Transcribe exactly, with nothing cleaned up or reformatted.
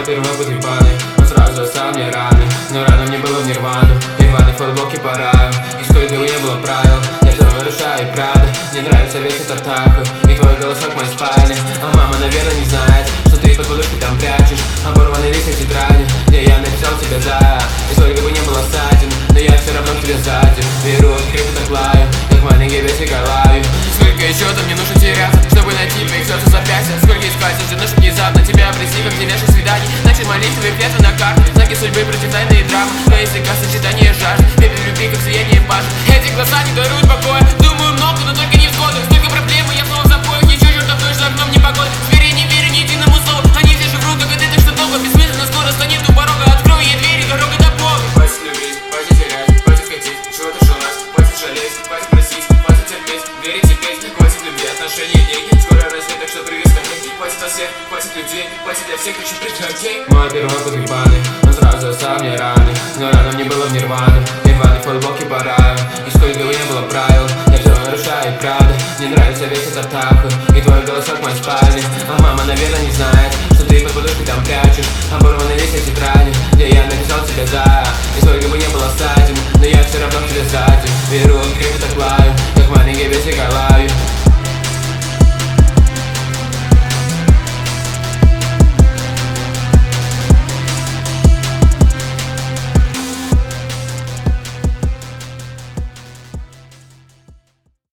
Мой первый опыт ебаный, он сразу оставил мне раны. Но рано мне было в нирвану, ебаный футболки по раю. И сколько бы не было правил, я все равно нарушаю правда. Мне нравится весь этот таху и твой голосок в моей спальне. А мама, наверное, не знает, что ты под подушкой там прячешь оборванный лист на тетради, где я написал тебе да. И сколько бы не было ссадин, но я все равно к тебе сзади. Беру открыто так лаю, как маленький бесик лаю. Сколько еще там мне нужно теряться, чтобы найти твоих сердца запястья? Сколько искать, ждешь внезапно тебя обрести, как тележек свиданий. Начали молить твои ответы на карте, знаки судьбы против тайны и драмы. Но если как сочетание жажд, пепел любви, как сияние пажа. Эти глаза не даруют покоя, думаю много, но только не взгоды. Столько проблем, и я снова в запоях, ничего чертов дождь за окном не погода. Звери не верю ни единому слову, они все же врут, как это что долго. Бессмысленно скоро станет у порога, открой ей двери, дорога до Бога. Хватит любить, хватит терять, хватит хотеть, чего-то желать, хватит жалеть, хватит просить, хватит терпеть, верить и петь, хватит любви, отношения дней. Скоро рассвет, так что прыгай с коней. Хватит от всех, хватит людей, хватит для всех, кто чуть окей. Мой первый опыт ебаный, он сразу оставил мне раны. Но рано мне было в нирвану, ебаный футболки по раю. И сколько бы не было правил, я все равно нарушаю правда. Мне нравится весь этот таху и твой голосок в моей спальне. А мама, наверное, не знает, что ты под подушкой там прячешь оборванный лист на тетради, где я написал тебе да. И сколько бы не было ссадин, но я все равно к тебе сзади. Беру открыто так лаю, как маленький бесик лаю.